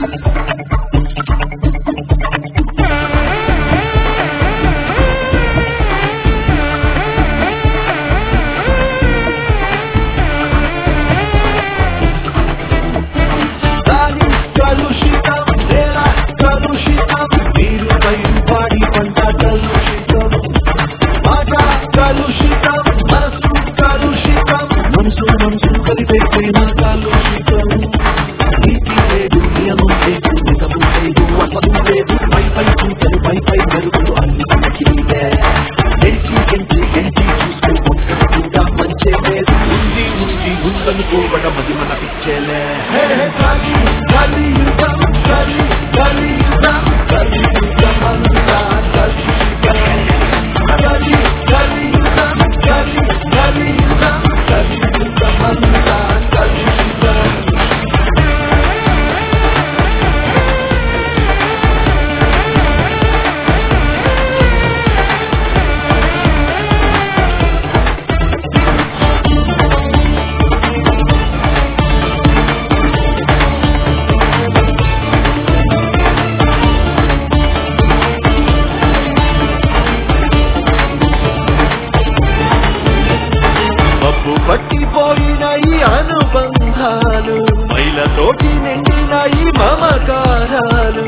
పట్టిపోయినాయి అనుబంధాలు మైలతోటి నిండినాయి మమకారాలు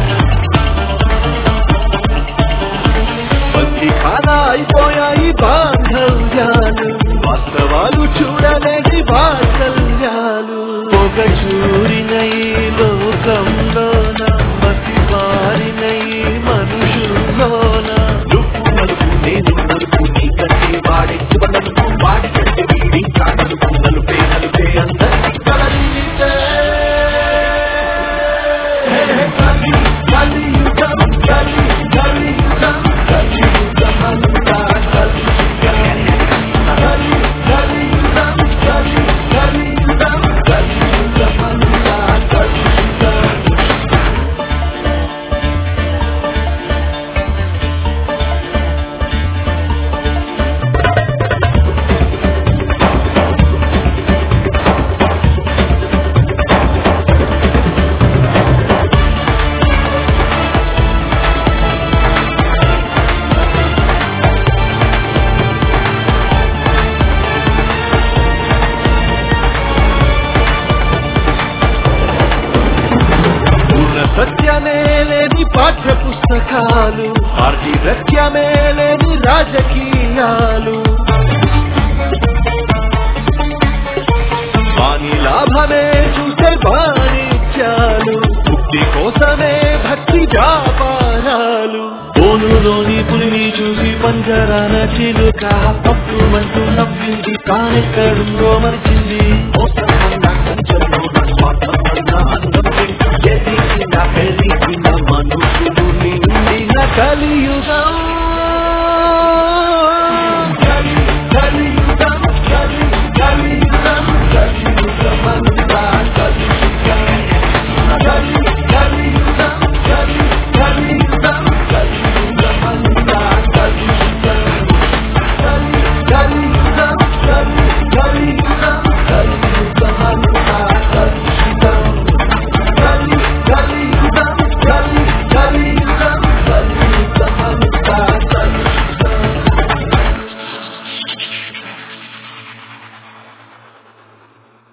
ఖానా అయిపోయాయి బాంధవ్యాలు వాస్తవాలు చూడలేని వాత్సల్యాలు ఒక చూరినై లోకంలోన మతి మారినై మనుషుల్లోన నువ్వు నలుపు నేను నలుపు నీ కంటే వాడి నలుపు వాడి కంటే వీడి నలుపు నలుపే నలుపే అందరికీ కలరితే సత్యమే లేని పాఠ్య పుస్తకాలు పార్టీరత్యమే లేని రాజకీయాలు వాణి లాభమే చూసే వాణిజ్యాలు బుద్ధి కోసమే భక్తి వ్యాపారాలు బోనులోని పులిని చూసి పంజరాన చిలుక పప్పు మంటూ నవ్వింది కానెక్కడుందో మరిచింది